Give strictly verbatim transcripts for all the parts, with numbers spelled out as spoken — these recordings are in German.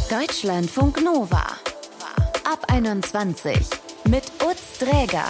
Deutschlandfunk Nova. Ab einundzwanzig mit Utz Dräger.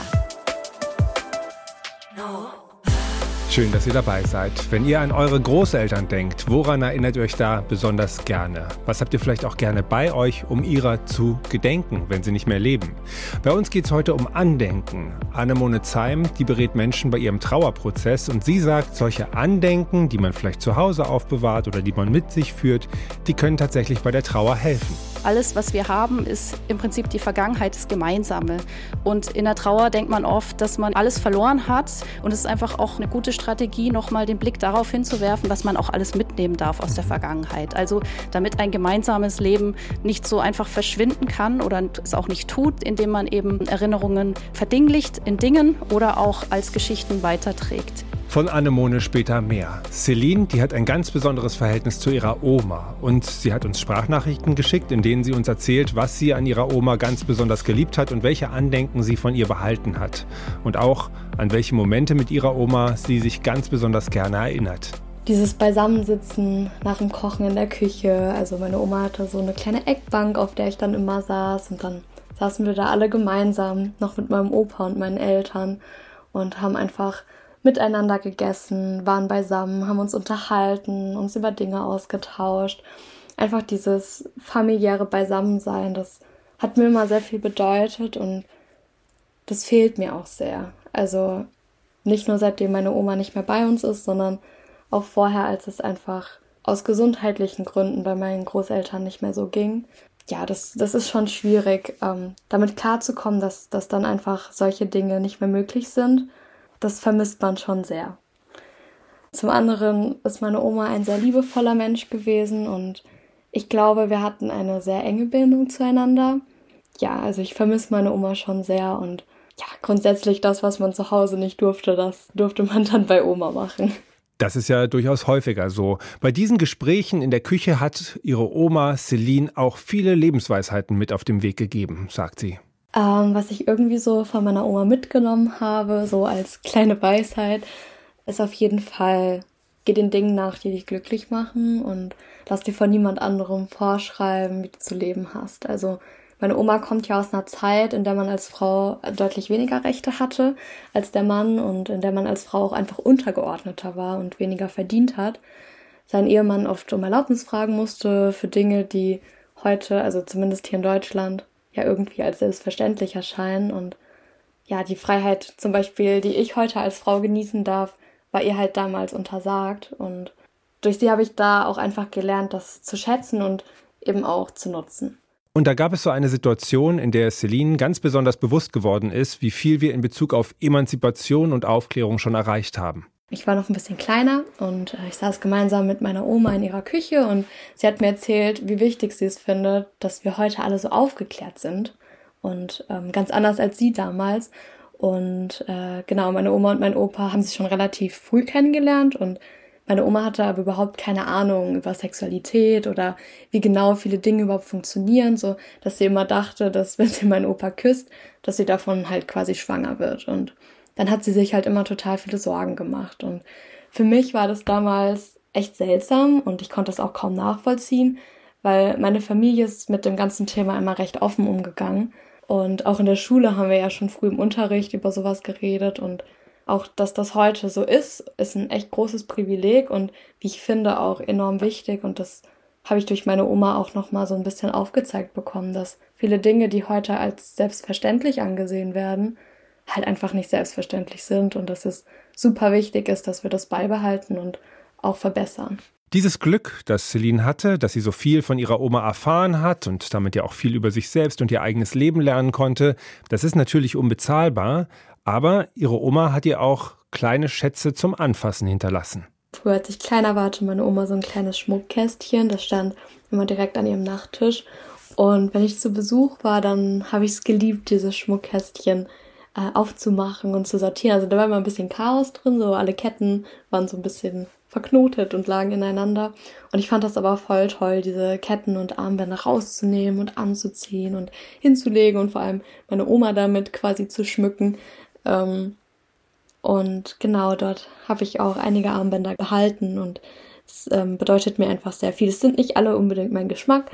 Schön, dass ihr dabei seid. Wenn ihr an eure Großeltern denkt, woran erinnert ihr euch da besonders gerne? Was habt ihr vielleicht auch gerne bei euch, um ihrer zu gedenken, wenn sie nicht mehr leben? Bei uns geht es heute um Andenken. Annemone Zeim, die berät Menschen bei ihrem Trauerprozess und sie sagt, solche Andenken, die man vielleicht zu Hause aufbewahrt oder die man mit sich führt, die können tatsächlich bei der Trauer helfen. Alles, was wir haben, ist im Prinzip die Vergangenheit, das Gemeinsame. Und in der Trauer denkt man oft, dass man alles verloren hat. Und es ist einfach auch eine gute Strategie, nochmal den Blick darauf hinzuwerfen, was man auch alles mitnehmen darf aus der Vergangenheit. Also damit ein gemeinsames Leben nicht so einfach verschwinden kann oder es auch nicht tut, indem man eben Erinnerungen verdinglicht in Dingen oder auch als Geschichten weiterträgt. Von Annemone später mehr. Celine, die hat ein ganz besonderes Verhältnis zu ihrer Oma. Und sie hat uns Sprachnachrichten geschickt, in denen sie uns erzählt, was sie an ihrer Oma ganz besonders geliebt hat und welche Andenken sie von ihr behalten hat. Und auch, an welche Momente mit ihrer Oma sie sich ganz besonders gerne erinnert. Dieses Beisammensitzen nach dem Kochen in der Küche. Also meine Oma hatte so eine kleine Eckbank, auf der ich dann immer saß. Und dann saßen wir da alle gemeinsam, noch mit meinem Opa und meinen Eltern. Und haben einfach miteinander gegessen, waren beisammen, haben uns unterhalten, uns über Dinge ausgetauscht. Einfach dieses familiäre Beisammensein, das hat mir immer sehr viel bedeutet und das fehlt mir auch sehr. Also nicht nur seitdem meine Oma nicht mehr bei uns ist, sondern auch vorher, als es einfach aus gesundheitlichen Gründen bei meinen Großeltern nicht mehr so ging. Ja, das, das ist schon schwierig, ähm, damit klarzukommen, dass, dass dann einfach solche Dinge nicht mehr möglich sind. Das vermisst man schon sehr. Zum anderen ist meine Oma ein sehr liebevoller Mensch gewesen und ich glaube, wir hatten eine sehr enge Bindung zueinander. Ja, also ich vermisse meine Oma schon sehr und ja, grundsätzlich das, was man zu Hause nicht durfte, das durfte man dann bei Oma machen. Das ist ja durchaus häufiger so. Bei diesen Gesprächen in der Küche hat ihre Oma Celine auch viele Lebensweisheiten mit auf den Weg gegeben, sagt sie. Ähm, was ich irgendwie so von meiner Oma mitgenommen habe, so als kleine Weisheit, ist auf jeden Fall, geh den Dingen nach, die dich glücklich machen und lass dir von niemand anderem vorschreiben, wie du zu leben hast. Also meine Oma kommt ja aus einer Zeit, in der man als Frau deutlich weniger Rechte hatte als der Mann und in der man als Frau auch einfach untergeordneter war und weniger verdient hat. Sein Ehemann oft um Erlaubnis fragen musste für Dinge, die heute, also zumindest hier in Deutschland, ja irgendwie als selbstverständlich erscheinen und ja, die Freiheit zum Beispiel, die ich heute als Frau genießen darf, war ihr halt damals untersagt und durch sie habe ich da auch einfach gelernt, das zu schätzen und eben auch zu nutzen. Und da gab es so eine Situation, in der Celine ganz besonders bewusst geworden ist, wie viel wir in Bezug auf Emanzipation und Aufklärung schon erreicht haben. Ich war noch ein bisschen kleiner und ich saß gemeinsam mit meiner Oma in ihrer Küche und sie hat mir erzählt, wie wichtig sie es findet, dass wir heute alle so aufgeklärt sind und ähm, ganz anders als sie damals. Und äh, genau, meine Oma und mein Opa haben sich schon relativ früh kennengelernt und meine Oma hatte aber überhaupt keine Ahnung über Sexualität oder wie genau viele Dinge überhaupt funktionieren, so dass sie immer dachte, dass wenn sie meinen Opa küsst, dass sie davon halt quasi schwanger wird und dann hat sie sich halt immer total viele Sorgen gemacht. Und für mich war das damals echt seltsam und ich konnte das auch kaum nachvollziehen, weil meine Familie ist mit dem ganzen Thema immer recht offen umgegangen. Und auch in der Schule haben wir ja schon früh im Unterricht über sowas geredet. Und auch, dass das heute so ist, ist ein echt großes Privileg und wie ich finde auch enorm wichtig. Und das habe ich durch meine Oma auch nochmal so ein bisschen aufgezeigt bekommen, dass viele Dinge, die heute als selbstverständlich angesehen werden, halt einfach nicht selbstverständlich sind und dass es super wichtig ist, dass wir das beibehalten und auch verbessern. Dieses Glück, das Celine hatte, dass sie so viel von ihrer Oma erfahren hat und damit ja auch viel über sich selbst und ihr eigenes Leben lernen konnte, das ist natürlich unbezahlbar, aber ihre Oma hat ihr auch kleine Schätze zum Anfassen hinterlassen. Früher, als ich kleiner war, hatte meine Oma so ein kleines Schmuckkästchen, das stand immer direkt an ihrem Nachttisch und wenn ich zu Besuch war, dann habe ich es geliebt, dieses Schmuckkästchen aufzumachen und zu sortieren. Also da war immer ein bisschen Chaos drin, so alle Ketten waren so ein bisschen verknotet und lagen ineinander. Und ich fand das aber voll toll, diese Ketten und Armbänder rauszunehmen und anzuziehen und hinzulegen und vor allem meine Oma damit quasi zu schmücken. Und genau dort habe ich auch einige Armbänder behalten und es bedeutet mir einfach sehr viel. Es sind nicht alle unbedingt mein Geschmack,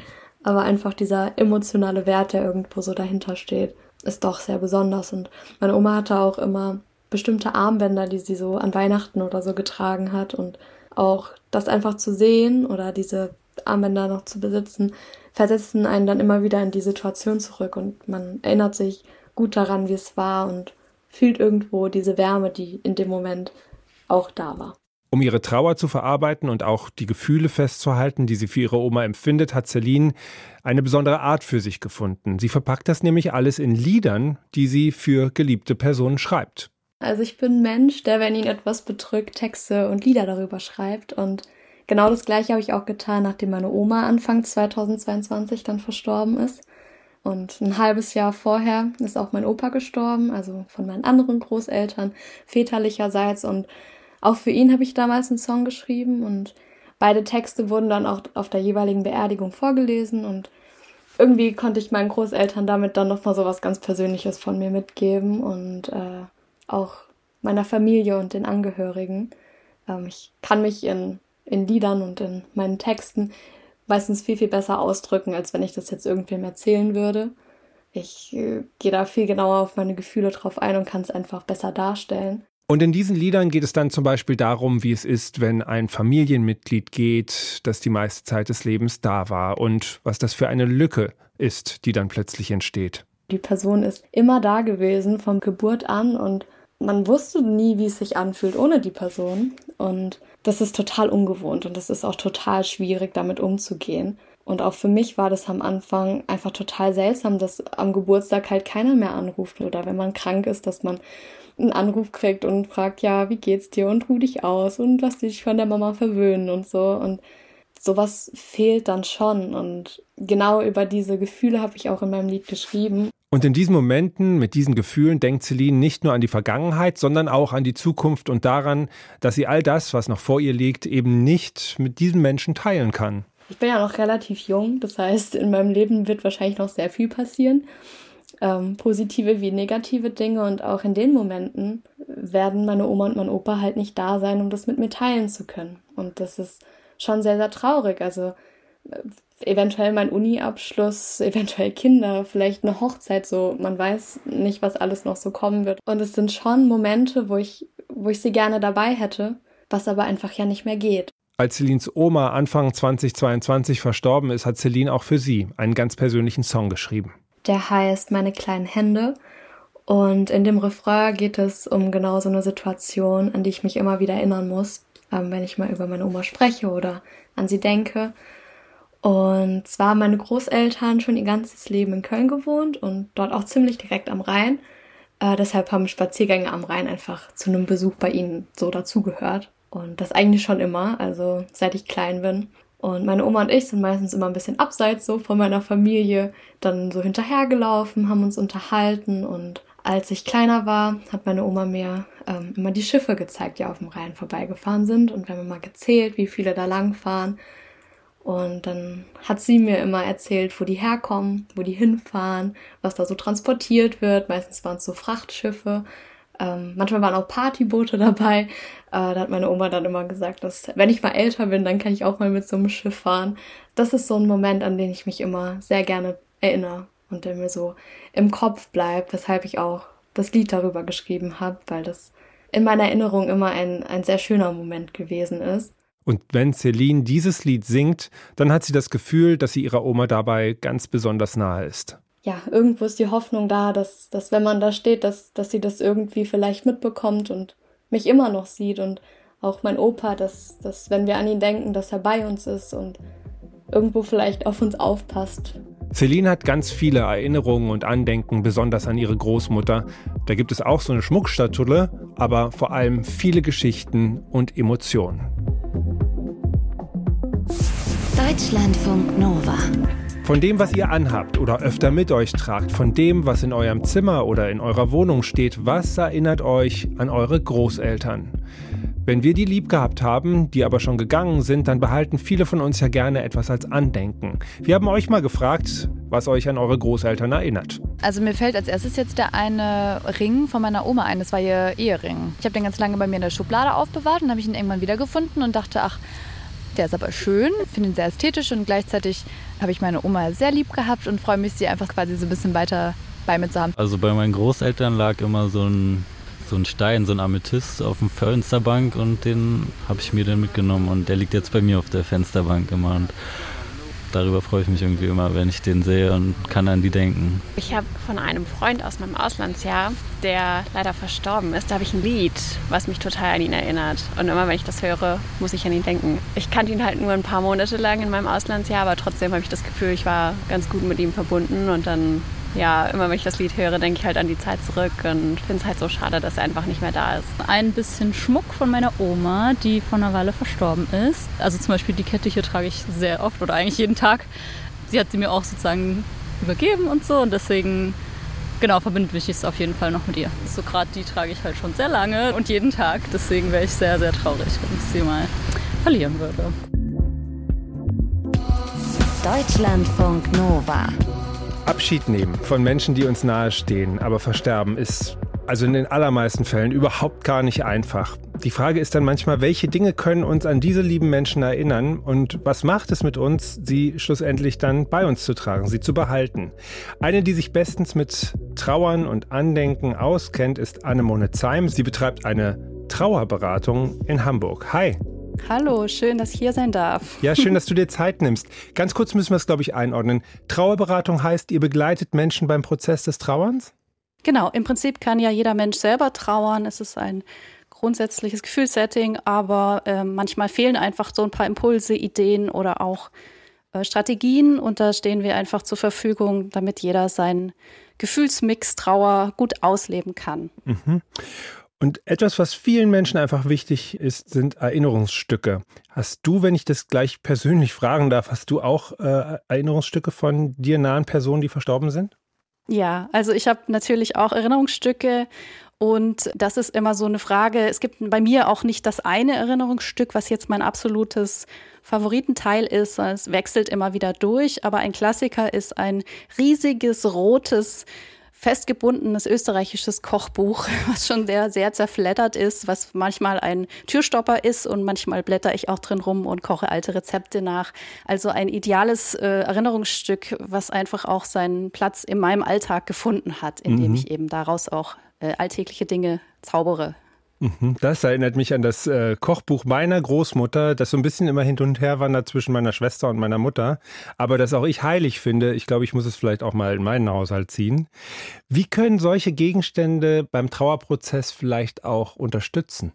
Aber einfach dieser emotionale Wert, der irgendwo so dahinter steht, ist doch sehr besonders. Und meine Oma hatte auch immer bestimmte Armbänder, die sie so an Weihnachten oder so getragen hat. Und auch das einfach zu sehen oder diese Armbänder noch zu besitzen, versetzen einen dann immer wieder in die Situation zurück. Und man erinnert sich gut daran, wie es war und fühlt irgendwo diese Wärme, die in dem Moment auch da war. Um ihre Trauer zu verarbeiten und auch die Gefühle festzuhalten, die sie für ihre Oma empfindet, hat Celine eine besondere Art für sich gefunden. Sie verpackt das nämlich alles in Liedern, die sie für geliebte Personen schreibt. Also ich bin ein Mensch, der, wenn ihn etwas bedrückt, Texte und Lieder darüber schreibt. Und genau das Gleiche habe ich auch getan, nachdem meine Oma Anfang zweitausendzweiundzwanzig dann verstorben ist. Und ein halbes Jahr vorher ist auch mein Opa gestorben, also von meinen anderen Großeltern, väterlicherseits. Und auch für ihn habe ich damals einen Song geschrieben. Und beide Texte wurden dann auch auf der jeweiligen Beerdigung vorgelesen. Und irgendwie konnte ich meinen Großeltern damit dann nochmal so was ganz Persönliches von mir mitgeben. Und äh, auch meiner Familie und den Angehörigen. Ähm, ich kann mich in, in Liedern und in meinen Texten meistens viel, viel besser ausdrücken, als wenn ich das jetzt irgendwem erzählen würde. Ich äh, gehe da viel genauer auf meine Gefühle drauf ein und kann es einfach besser darstellen. Und in diesen Liedern geht es dann zum Beispiel darum, wie es ist, wenn ein Familienmitglied geht, das die meiste Zeit des Lebens da war und was das für eine Lücke ist, die dann plötzlich entsteht. Die Person ist immer da gewesen, von Geburt an, und man wusste nie, wie es sich anfühlt ohne die Person. Und das ist total ungewohnt und das ist auch total schwierig, damit umzugehen. Und auch für mich war das am Anfang einfach total seltsam, dass am Geburtstag halt keiner mehr anruft oder wenn man krank ist, dass man einen Anruf kriegt und fragt, ja, wie geht's dir und ruh dich aus und lass dich von der Mama verwöhnen und so. Und sowas fehlt dann schon. Und genau über diese Gefühle habe ich auch in meinem Lied geschrieben. Und in diesen Momenten, mit diesen Gefühlen, denkt Celine nicht nur an die Vergangenheit, sondern auch an die Zukunft und daran, dass sie all das, was noch vor ihr liegt, eben nicht mit diesem Menschen teilen kann. Ich bin ja noch relativ jung, das heißt, in meinem Leben wird wahrscheinlich noch sehr viel passieren. Ähm, positive wie negative Dinge, und auch in den Momenten werden meine Oma und mein Opa halt nicht da sein, um das mit mir teilen zu können. Und das ist schon sehr, sehr traurig. Also äh, eventuell mein Uni-Abschluss, eventuell Kinder, vielleicht eine Hochzeit, so, man weiß nicht, was alles noch so kommen wird. Und es sind schon Momente, wo ich, wo ich sie gerne dabei hätte, was aber einfach ja nicht mehr geht. Als Celines Oma Anfang zweitausendzweiundzwanzig verstorben ist, hat Celine auch für sie einen ganz persönlichen Song geschrieben. Der heißt Meine kleinen Hände, und in dem Refrain geht es um genau so eine Situation, an die ich mich immer wieder erinnern muss, ähm, wenn ich mal über meine Oma spreche oder an sie denke. Und zwar haben meine Großeltern schon ihr ganzes Leben in Köln gewohnt und dort auch ziemlich direkt am Rhein. Äh, deshalb haben Spaziergänge am Rhein einfach zu einem Besuch bei ihnen so dazugehört. Und das eigentlich schon immer, also seit ich klein bin. Und meine Oma und ich sind meistens immer ein bisschen abseits so von meiner Familie, dann so hinterhergelaufen, haben uns unterhalten. Und als ich kleiner war, hat meine Oma mir ähm, immer die Schiffe gezeigt, die auf dem Rhein vorbeigefahren sind. Und wir haben immer gezählt, wie viele da langfahren. Und dann hat sie mir immer erzählt, wo die herkommen, wo die hinfahren, was da so transportiert wird. Meistens waren es so Frachtschiffe. Ähm, manchmal waren auch Partyboote dabei. Äh, da hat meine Oma dann immer gesagt, dass wenn ich mal älter bin, dann kann ich auch mal mit so einem Schiff fahren. Das ist so ein Moment, an den ich mich immer sehr gerne erinnere und der mir so im Kopf bleibt, weshalb ich auch das Lied darüber geschrieben habe, weil das in meiner Erinnerung immer ein, ein sehr schöner Moment gewesen ist. Und wenn Celine dieses Lied singt, dann hat sie das Gefühl, dass sie ihrer Oma dabei ganz besonders nahe ist. Ja, irgendwo ist die Hoffnung da, dass, dass wenn man da steht, dass, dass sie das irgendwie vielleicht mitbekommt und mich immer noch sieht. Und auch mein Opa, dass, dass wenn wir an ihn denken, dass er bei uns ist und irgendwo vielleicht auf uns aufpasst. Celine hat ganz viele Erinnerungen und Andenken, besonders an ihre Großmutter. Da gibt es auch so eine Schmuckschatulle, aber vor allem viele Geschichten und Emotionen. Deutschlandfunk Nova. Von dem, was ihr anhabt oder öfter mit euch tragt, von dem, was in eurem Zimmer oder in eurer Wohnung steht, was erinnert euch an eure Großeltern? Wenn wir die lieb gehabt haben, die aber schon gegangen sind, dann behalten viele von uns ja gerne etwas als Andenken. Wir haben euch mal gefragt, was euch an eure Großeltern erinnert. Also mir fällt als erstes jetzt der eine Ring von meiner Oma ein, das war ihr Ehering. Ich habe den ganz lange bei mir in der Schublade aufbewahrt und habe ich ihn irgendwann wiedergefunden und dachte, ach, der ist aber schön, finde ihn sehr ästhetisch und gleichzeitig habe ich meine Oma sehr lieb gehabt und freue mich, sie einfach quasi so ein bisschen weiter bei mir zu haben. Also bei meinen Großeltern lag immer so ein, so ein Stein, so ein Amethyst auf dem Fensterbank und den habe ich mir dann mitgenommen und der liegt jetzt bei mir auf der Fensterbank immer und darüber freue ich mich irgendwie immer, wenn ich den sehe und kann an die denken. Ich habe von einem Freund aus meinem Auslandsjahr, der leider verstorben ist, da habe ich ein Lied, was mich total an ihn erinnert. Und immer wenn ich das höre, muss ich an ihn denken. Ich kannte ihn halt nur ein paar Monate lang in meinem Auslandsjahr, aber trotzdem habe ich das Gefühl, ich war ganz gut mit ihm verbunden. Und dann, ja, immer wenn ich das Lied höre, denke ich halt an die Zeit zurück und finde es halt so schade, dass er einfach nicht mehr da ist. Ein bisschen Schmuck von meiner Oma, die vor einer Weile verstorben ist. Also zum Beispiel die Kette hier trage ich sehr oft oder eigentlich jeden Tag. Sie hat sie mir auch sozusagen übergeben und so und deswegen, genau, verbindet mich es auf jeden Fall noch mit ihr. So gerade die trage ich halt schon sehr lange und jeden Tag. Deswegen wäre ich sehr, sehr traurig, wenn ich sie mal verlieren würde. Deutschlandfunk Nova. Abschied nehmen von Menschen, die uns nahestehen, aber versterben, ist also in den allermeisten Fällen überhaupt gar nicht einfach. Die Frage ist dann manchmal, welche Dinge können uns an diese lieben Menschen erinnern und was macht es mit uns, sie schlussendlich dann bei uns zu tragen, sie zu behalten? Eine, die sich bestens mit Trauern und Andenken auskennt, ist Annemone Zeim. Sie betreibt eine Trauerberatung in Hamburg. Hi. Hallo, schön, dass ich hier sein darf. Ja, schön, dass du dir Zeit nimmst. Ganz kurz müssen wir es, glaube ich, einordnen. Trauerberatung heißt, ihr begleitet Menschen beim Prozess des Trauerns? Genau, im Prinzip kann ja jeder Mensch selber trauern. Es ist ein grundsätzliches Gefühlssetting, aber äh, manchmal fehlen einfach so ein paar Impulse, Ideen oder auch äh, Strategien. Und da stehen wir einfach zur Verfügung, damit jeder seinen Gefühlsmix Trauer gut ausleben kann. Mhm. Und etwas, was vielen Menschen einfach wichtig ist, sind Erinnerungsstücke. Hast du, wenn ich das gleich persönlich fragen darf, hast du auch äh, Erinnerungsstücke von dir nahen Personen, die verstorben sind? Ja, also ich habe natürlich auch Erinnerungsstücke und das ist immer so eine Frage. Es gibt bei mir auch nicht das eine Erinnerungsstück, was jetzt mein absolutes Favoritenteil ist. Es wechselt immer wieder durch, aber ein Klassiker ist ein riesiges, rotes, festgebundenes österreichisches Kochbuch, was schon sehr, sehr zerfleddert ist, was manchmal ein Türstopper ist und manchmal blätter ich auch drin rum und koche alte Rezepte nach. Also ein ideales äh, Erinnerungsstück, was einfach auch seinen Platz in meinem Alltag gefunden hat, indem Mhm. ich eben daraus auch äh, alltägliche Dinge zaubere. Mhm. Das erinnert mich an das äh, Kochbuch meiner Großmutter, das so ein bisschen immer hin und her wandert zwischen meiner Schwester und meiner Mutter, aber das auch ich heilig finde. Ich glaube, ich muss es vielleicht auch mal in meinen Haushalt ziehen. Wie können solche Gegenstände beim Trauerprozess vielleicht auch unterstützen?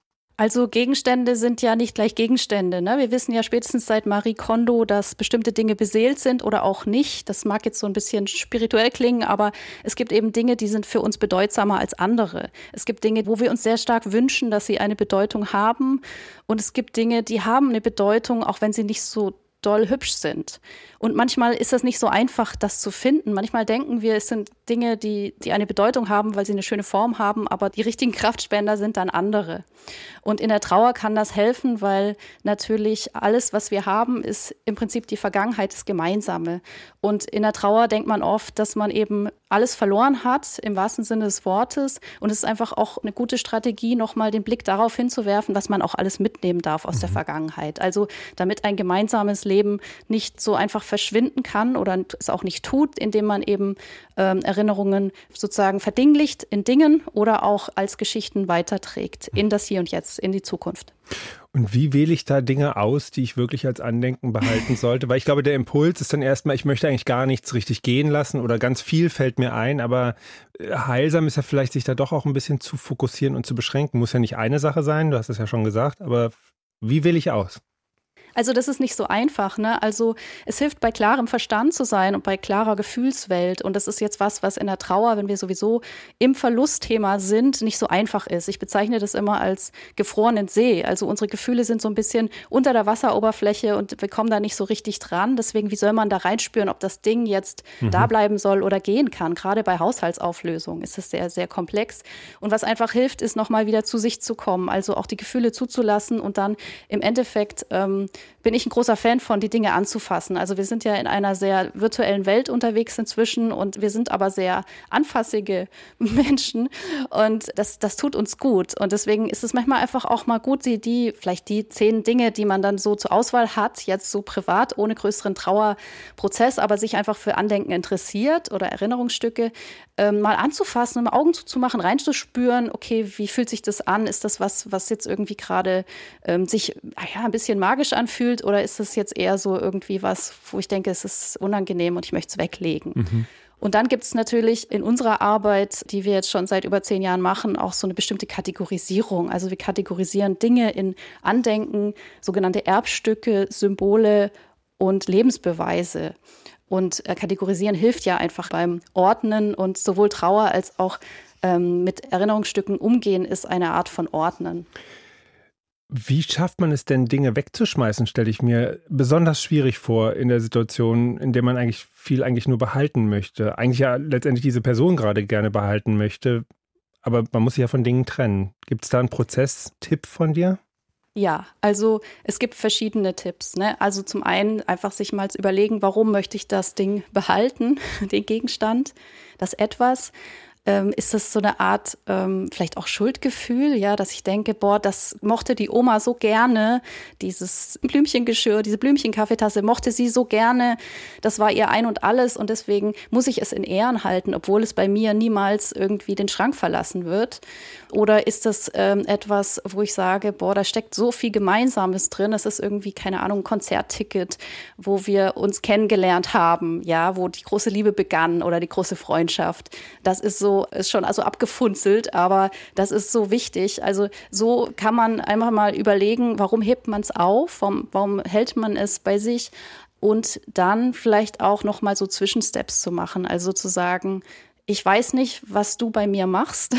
Also Gegenstände sind ja nicht gleich Gegenstände, ne? Wir wissen ja spätestens seit Marie Kondo, dass bestimmte Dinge beseelt sind oder auch nicht. Das mag jetzt so ein bisschen spirituell klingen, aber es gibt eben Dinge, die sind für uns bedeutsamer als andere. Es gibt Dinge, wo wir uns sehr stark wünschen, dass sie eine Bedeutung haben. Und es gibt Dinge, die haben eine Bedeutung, auch wenn sie nicht so doll hübsch sind. Und manchmal ist das nicht so einfach, das zu finden. Manchmal denken wir, es sind Dinge, die, die eine Bedeutung haben, weil sie eine schöne Form haben, aber die richtigen Kraftspender sind dann andere. Und in der Trauer kann das helfen, weil natürlich alles, was wir haben, ist im Prinzip die Vergangenheit, das Gemeinsame. Und in der Trauer denkt man oft, dass man eben alles verloren hat, im wahrsten Sinne des Wortes. Und es ist einfach auch eine gute Strategie, nochmal den Blick darauf hinzuwerfen, was man auch alles mitnehmen darf aus der Vergangenheit. Also damit ein gemeinsames Leben nicht so einfach verschwinden kann oder es auch nicht tut, indem man eben ähm, Erinnerungen sozusagen verdinglicht in Dingen oder auch als Geschichten weiterträgt in das Hier und Jetzt, in die Zukunft. Und wie wähle ich da Dinge aus, die ich wirklich als Andenken behalten sollte? Weil ich glaube, der Impuls ist dann erstmal, ich möchte eigentlich gar nichts richtig gehen lassen oder ganz viel fällt mir ein, aber heilsam ist ja vielleicht, sich da doch auch ein bisschen zu fokussieren und zu beschränken. Muss ja nicht eine Sache sein, du hast es ja schon gesagt, aber wie wähle ich aus? Also das ist nicht so einfach, ne? Also es hilft, bei klarem Verstand zu sein und bei klarer Gefühlswelt. Und das ist jetzt was, was in der Trauer, wenn wir sowieso im Verlustthema sind, nicht so einfach ist. Ich bezeichne das immer als gefrorenen See. Also unsere Gefühle sind so ein bisschen unter der Wasseroberfläche und wir kommen da nicht so richtig dran. Deswegen, wie soll man da reinspüren, ob das Ding jetzt mhm. da bleiben soll oder gehen kann? Gerade bei Haushaltsauflösung ist es sehr, sehr komplex. Und was einfach hilft, ist nochmal wieder zu sich zu kommen. Also auch die Gefühle zuzulassen und dann im Endeffekt ähm, bin ich ein großer Fan von, die Dinge anzufassen. Also wir sind ja in einer sehr virtuellen Welt unterwegs inzwischen und wir sind aber sehr anfassige Menschen und das, das tut uns gut. Und deswegen ist es manchmal einfach auch mal gut, die, die vielleicht die zehn Dinge, die man dann so zur Auswahl hat, jetzt so privat, ohne größeren Trauerprozess, aber sich einfach für Andenken interessiert oder Erinnerungsstücke, ähm, mal anzufassen, mal Augen zuzumachen, reinzuspüren, okay, wie fühlt sich das an? Ist das was, was jetzt irgendwie gerade ähm, sich ja, ein bisschen magisch anfühlt? Oder ist es jetzt eher so irgendwie was, wo ich denke, es ist unangenehm und ich möchte es weglegen? Mhm. Und dann gibt es natürlich in unserer Arbeit, die wir jetzt schon seit über zehn Jahren machen, auch so eine bestimmte Kategorisierung. Also wir kategorisieren Dinge in Andenken, sogenannte Erbstücke, Symbole und Lebensbeweise. Und äh, kategorisieren hilft ja einfach beim Ordnen und sowohl Trauer als auch ähm, mit Erinnerungsstücken umgehen ist eine Art von Ordnen. Wie schafft man es denn, Dinge wegzuschmeißen, stelle ich mir besonders schwierig vor in der Situation, in der man eigentlich viel eigentlich nur behalten möchte. Eigentlich ja letztendlich diese Person gerade gerne behalten möchte, aber man muss sich ja von Dingen trennen. Gibt es da einen Prozesstipp von dir? Ja, also es gibt verschiedene Tipps, ne? Also zum einen einfach sich mal zu überlegen, warum möchte ich das Ding behalten, den Gegenstand, das Etwas. Ähm, ist das so eine Art ähm, vielleicht auch Schuldgefühl, ja, dass ich denke, boah, das mochte die Oma so gerne, dieses Blümchengeschirr, diese Blümchenkaffeetasse mochte sie so gerne, das war ihr Ein und Alles und deswegen muss ich es in Ehren halten, obwohl es bei mir niemals irgendwie den Schrank verlassen wird. Oder ist das ähm, etwas, wo ich sage, boah, da steckt so viel Gemeinsames drin, es ist irgendwie, keine Ahnung, ein Konzertticket, wo wir uns kennengelernt haben, ja, wo die große Liebe begann oder die große Freundschaft. Das ist so ist schon also abgefunzelt, aber das ist so wichtig. Also so kann man einfach mal überlegen, warum hebt man es auf, warum, warum hält man es bei sich und dann vielleicht auch noch mal so Zwischensteps zu machen, also zu sagen, ich weiß nicht, was du bei mir machst.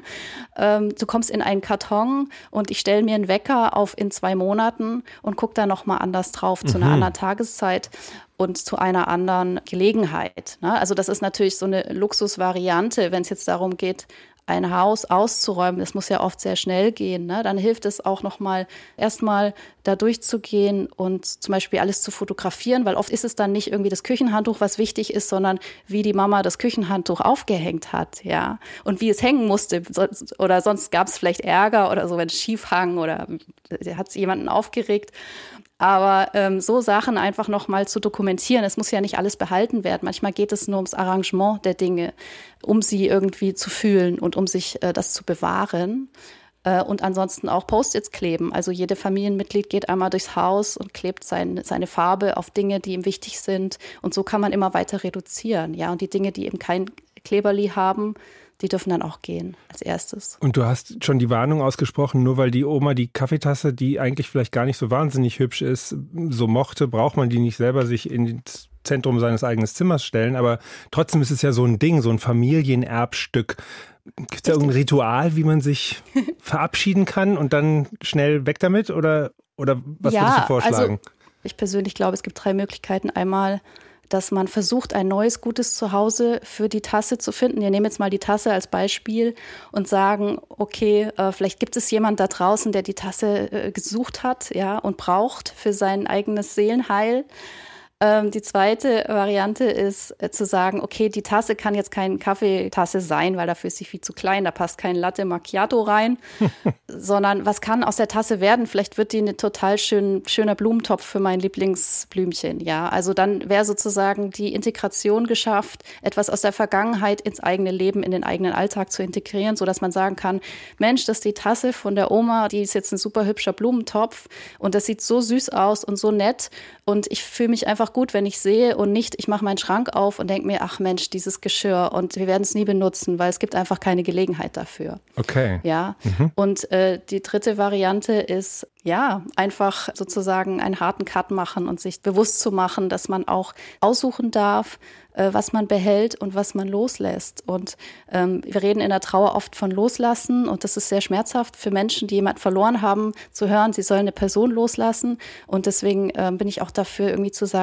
ähm, du kommst in einen Karton und ich stelle mir einen Wecker auf in zwei Monaten und gucke da noch mal anders drauf, mhm. zu einer anderen Tageszeit und zu einer anderen Gelegenheit. Ne? Also das ist natürlich so eine Luxusvariante, wenn es jetzt darum geht, ein Haus auszuräumen, das muss ja oft sehr schnell gehen, ne? Dann hilft es auch nochmal erstmal da durchzugehen und zum Beispiel alles zu fotografieren, weil oft ist es dann nicht irgendwie das Küchenhandtuch, was wichtig ist, sondern wie die Mama das Küchenhandtuch aufgehängt hat, ja, und wie es hängen musste oder sonst gab es vielleicht Ärger oder so, wenn es schief hang oder hat es jemanden aufgeregt. Aber ähm, so Sachen einfach nochmal zu dokumentieren, es muss ja nicht alles behalten werden. Manchmal geht es nur ums Arrangement der Dinge, um sie irgendwie zu fühlen und um sich äh, das zu bewahren. Äh, und ansonsten auch Post-its kleben. Also jede Familienmitglied geht einmal durchs Haus und klebt sein, seine Farbe auf Dinge, die ihm wichtig sind. Und so kann man immer weiter reduzieren. Ja, und die Dinge, die eben kein Kleberli haben, die dürfen dann auch gehen als erstes. Und du hast schon die Warnung ausgesprochen, nur weil die Oma die Kaffeetasse, die eigentlich vielleicht gar nicht so wahnsinnig hübsch ist, so mochte, braucht man die nicht selber sich ins Zentrum seines eigenen Zimmers stellen. Aber trotzdem ist es ja so ein Ding, so ein Familienerbstück. Gibt es da irgendein Ritual, wie man sich verabschieden kann und dann schnell weg damit? Oder, oder was ja, würdest du vorschlagen? Also ich persönlich glaube, es gibt drei Möglichkeiten. Einmal, dass man versucht, ein neues, gutes Zuhause für die Tasse zu finden. Wir nehmen jetzt mal die Tasse als Beispiel und sagen, okay, äh, vielleicht gibt es jemand da draußen, der die Tasse äh, gesucht hat, ja, und braucht für sein eigenes Seelenheil. Ähm, die zweite Variante ist äh, zu sagen, okay, die Tasse kann jetzt keine Kaffeetasse sein, weil dafür ist sie viel zu klein, da passt kein Latte Macchiato rein, sondern was kann aus der Tasse werden? Vielleicht wird die ein total schön, schöner Blumentopf für mein Lieblingsblümchen, ja. Also dann wäre sozusagen die Integration geschafft, etwas aus der Vergangenheit ins eigene Leben, in den eigenen Alltag zu integrieren, sodass man sagen kann, Mensch, das ist die Tasse von der Oma, die ist jetzt ein super hübscher Blumentopf und das sieht so süß aus und so nett und ich fühle mich einfach gut, wenn ich sehe und nicht, ich mache meinen Schrank auf und denke mir, ach Mensch, dieses Geschirr und wir werden es nie benutzen, weil es gibt einfach keine Gelegenheit dafür. Okay. Ja, mhm. Und äh, die dritte Variante ist, ja, einfach sozusagen einen harten Cut machen und sich bewusst zu machen, dass man auch aussuchen darf, äh, was man behält und was man loslässt. Und ähm, wir reden in der Trauer oft von Loslassen und das ist sehr schmerzhaft für Menschen, die jemanden verloren haben, zu hören, sie sollen eine Person loslassen. Und deswegen äh, bin ich auch dafür, irgendwie zu sagen,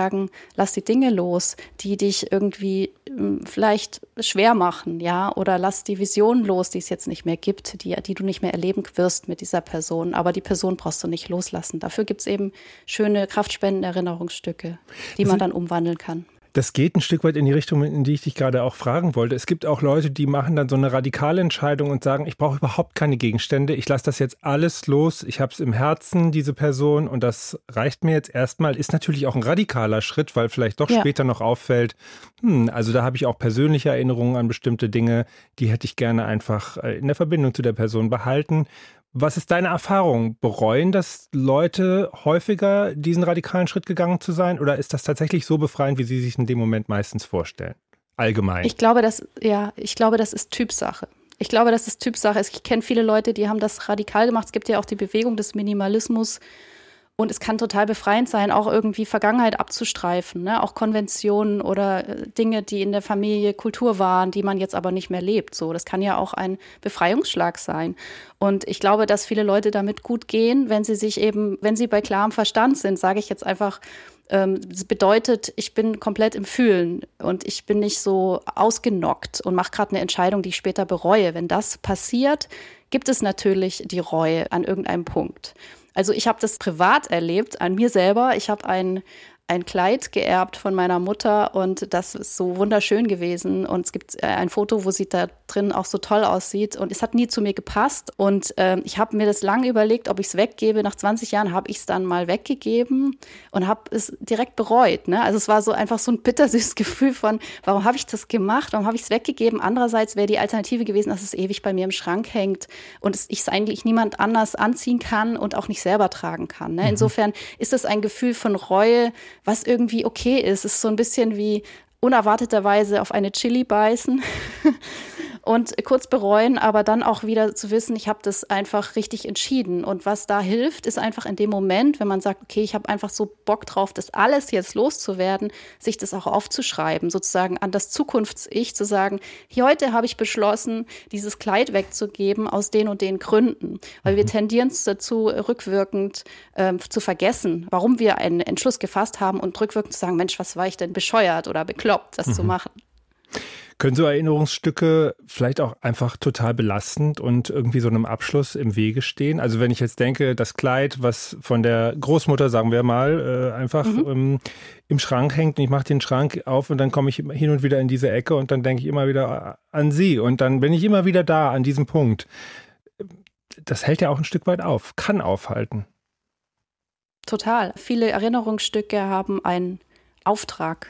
sagen, lass die Dinge los, die dich irgendwie ähm, vielleicht schwer machen, ja, oder lass die Vision los, die es jetzt nicht mehr gibt, die, die du nicht mehr erleben wirst mit dieser Person. Aber die Person brauchst du nicht loslassen. Dafür gibt es eben schöne, kraftspendende Erinnerungsstücke, die man dann umwandeln kann. Das geht ein Stück weit in die Richtung, in die ich dich gerade auch fragen wollte. Es gibt auch Leute, die machen dann so eine radikale Entscheidung und sagen, ich brauche überhaupt keine Gegenstände, ich lasse das jetzt alles los, ich habe es im Herzen, diese Person, und das reicht mir jetzt erstmal. Ist natürlich auch ein radikaler Schritt, weil vielleicht doch ja. später noch auffällt, hm, also da habe ich auch persönliche Erinnerungen an bestimmte Dinge, die hätte ich gerne einfach in der Verbindung zu der Person behalten. Was ist deine Erfahrung? Bereuen das Leute häufiger, diesen radikalen Schritt gegangen zu sein? Oder ist das tatsächlich so befreiend, wie sie sich in dem Moment meistens vorstellen? Allgemein. Ich glaube, das, ja, ich glaube, das ist Typsache. Ich glaube, das ist Typsache. Ich kenne viele Leute, die haben das radikal gemacht. Es gibt ja auch die Bewegung des Minimalismus. Und es kann total befreiend sein, auch irgendwie Vergangenheit abzustreifen, ne? Auch Konventionen oder Dinge, die in der Familie Kultur waren, die man jetzt aber nicht mehr lebt. So, das kann ja auch ein Befreiungsschlag sein. Und ich glaube, dass viele Leute damit gut gehen, wenn sie sich eben, wenn sie bei klarem Verstand sind, sage ich jetzt einfach, ähm, das bedeutet, ich bin komplett im Fühlen und ich bin nicht so ausgenockt und mache gerade eine Entscheidung, die ich später bereue. Wenn das passiert, gibt es natürlich die Reue an irgendeinem Punkt. Also ich habe das privat erlebt, an mir selber. Ich habe ein, ein Kleid geerbt von meiner Mutter und das ist so wunderschön gewesen. Und es gibt ein Foto, wo sie da drin auch so toll aussieht. Und es hat nie zu mir gepasst. Und äh, ich habe mir das lange überlegt, ob ich es weggebe. Nach zwanzig Jahren habe ich es dann mal weggegeben und habe es direkt bereut. Ne? Also es war so einfach so ein bittersüßes Gefühl von, warum habe ich das gemacht? Warum habe ich es weggegeben? Andererseits wäre die Alternative gewesen, dass es ewig bei mir im Schrank hängt und es, ich es eigentlich niemand anders anziehen kann und auch nicht selber tragen kann. Ne? Insofern ist es ein Gefühl von Reue, was irgendwie okay ist. Es ist so ein bisschen wie unerwarteterweise auf eine Chili beißen und kurz bereuen, aber dann auch wieder zu wissen, ich habe das einfach richtig entschieden. Und was da hilft, ist einfach in dem Moment, wenn man sagt, okay, ich habe einfach so Bock drauf, das alles jetzt loszuwerden, sich das auch aufzuschreiben, sozusagen an das Zukunfts-Ich zu sagen, heute habe ich beschlossen, dieses Kleid wegzugeben aus den und den Gründen. Weil wir tendieren dazu, rückwirkend ähm, zu vergessen, warum wir einen Entschluss gefasst haben und rückwirkend zu sagen, Mensch, was war ich denn bescheuert oder bekloppt, das mhm. zu machen. Können so Erinnerungsstücke vielleicht auch einfach total belastend und irgendwie so einem Abschluss im Wege stehen? Also wenn ich jetzt denke, das Kleid, was von der Großmutter, sagen wir mal, äh, einfach mhm. ähm, im Schrank hängt und ich mache den Schrank auf und dann komme ich hin und wieder in diese Ecke und dann denke ich immer wieder an sie und dann bin ich immer wieder da an diesem Punkt. Das hält ja auch ein Stück weit auf, kann aufhalten. Total. Viele Erinnerungsstücke haben einen Auftrag,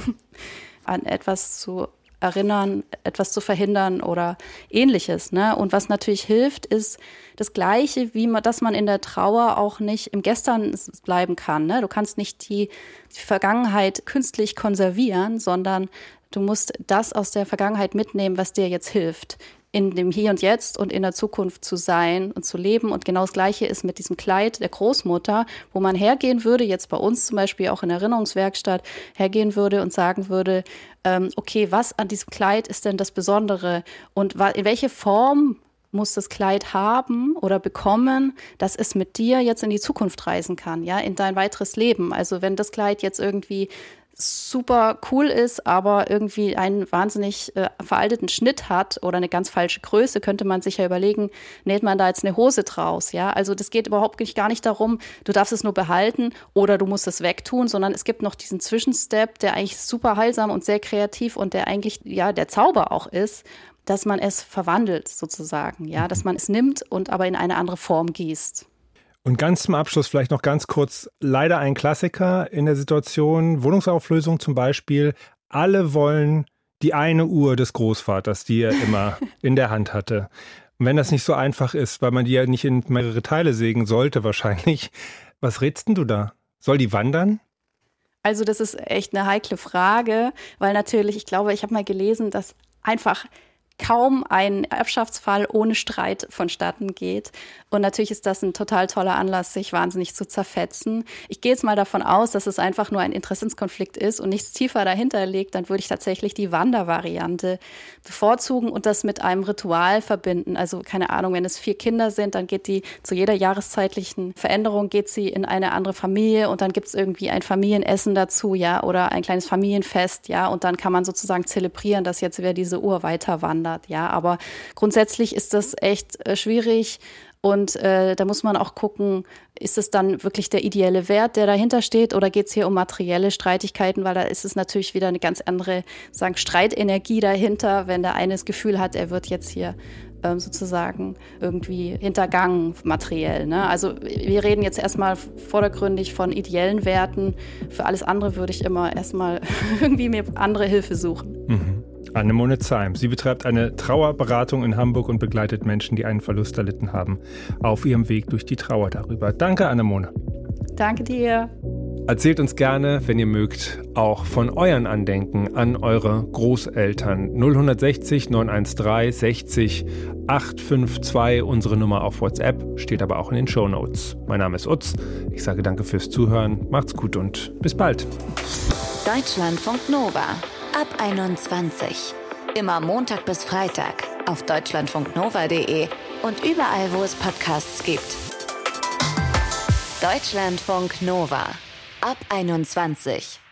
an etwas zu erinnern, etwas zu verhindern oder Ähnliches. Ne? Und was natürlich hilft, ist das Gleiche, wie man, dass man in der Trauer auch nicht im Gestern bleiben kann. Ne? Du kannst nicht die, die Vergangenheit künstlich konservieren, sondern du musst das aus der Vergangenheit mitnehmen, was dir jetzt hilft, in dem Hier und Jetzt und in der Zukunft zu sein und zu leben. Und genau das Gleiche ist mit diesem Kleid der Großmutter, wo man hergehen würde, jetzt bei uns zum Beispiel auch in der Erinnerungswerkstatt, hergehen würde und sagen würde, ähm, okay, was an diesem Kleid ist denn das Besondere und in welche Form muss das Kleid haben oder bekommen, dass es mit dir jetzt in die Zukunft reisen kann, ja, in dein weiteres Leben. Also wenn das Kleid jetzt irgendwie super cool ist, aber irgendwie einen wahnsinnig äh, veralteten Schnitt hat oder eine ganz falsche Größe, könnte man sich ja überlegen, näht man da jetzt eine Hose draus, ja? Also das geht überhaupt nicht, gar nicht darum, du darfst es nur behalten oder du musst es wegtun, sondern es gibt noch diesen Zwischenstep, der eigentlich super heilsam und sehr kreativ und der eigentlich, ja, der Zauber auch ist, dass man es verwandelt sozusagen, ja? Dass man es nimmt und aber in eine andere Form gießt. Und ganz zum Abschluss vielleicht noch ganz kurz, leider ein Klassiker in der Situation, Wohnungsauflösung zum Beispiel. Alle wollen die eine Uhr des Großvaters, die er immer in der Hand hatte. Und wenn das nicht so einfach ist, weil man die ja nicht in mehrere Teile sägen sollte wahrscheinlich, was rätst denn du da? Soll die wandern? Also das ist echt eine heikle Frage, weil natürlich, ich glaube, ich habe mal gelesen, dass einfach kaum ein Erbschaftsfall ohne Streit vonstatten geht. Und natürlich ist das ein total toller Anlass, sich wahnsinnig zu zerfetzen. Ich gehe jetzt mal davon aus, dass es einfach nur ein Interessenskonflikt ist und nichts tiefer dahinter liegt. Dann würde ich tatsächlich die Wandervariante bevorzugen und das mit einem Ritual verbinden. Also keine Ahnung, wenn es vier Kinder sind, dann geht die zu jeder jahreszeitlichen Veränderung geht sie in eine andere Familie und dann gibt es irgendwie ein Familienessen dazu, ja, oder ein kleines Familienfest, ja, und dann kann man sozusagen zelebrieren, dass jetzt wieder diese Uhr weiter wandert, ja. Aber grundsätzlich ist das echt äh, schwierig. Und äh, da muss man auch gucken, ist es dann wirklich der ideelle Wert, der dahinter steht, oder geht es hier um materielle Streitigkeiten, weil da ist es natürlich wieder eine ganz andere, sagen, Streitenergie dahinter, wenn der eine das Gefühl hat, er wird jetzt hier ähm, sozusagen irgendwie hintergangen materiell, ne? Also wir reden jetzt erstmal vordergründig von ideellen Werten. Für alles andere würde ich immer erstmal irgendwie mir andere Hilfe suchen. Mhm. Anemone Zeim. Sie betreibt eine Trauerberatung in Hamburg und begleitet Menschen, die einen Verlust erlitten haben, auf ihrem Weg durch die Trauer darüber. Danke, Anemone. Danke dir. Erzählt uns gerne, wenn ihr mögt, auch von euren Andenken an eure Großeltern. null sechzig neun eins drei sechzig acht fünf zwei, unsere Nummer auf WhatsApp, steht aber auch in den Shownotes. Mein Name ist Utz. Ich sage danke fürs Zuhören. Macht's gut und bis bald. Deutschlandfunk Nova. Ab einundzwanzig. Immer Montag bis Freitag auf deutschlandfunknova punkt de und überall, wo es Podcasts gibt. Deutschlandfunk Nova. Ab einundzwanzig.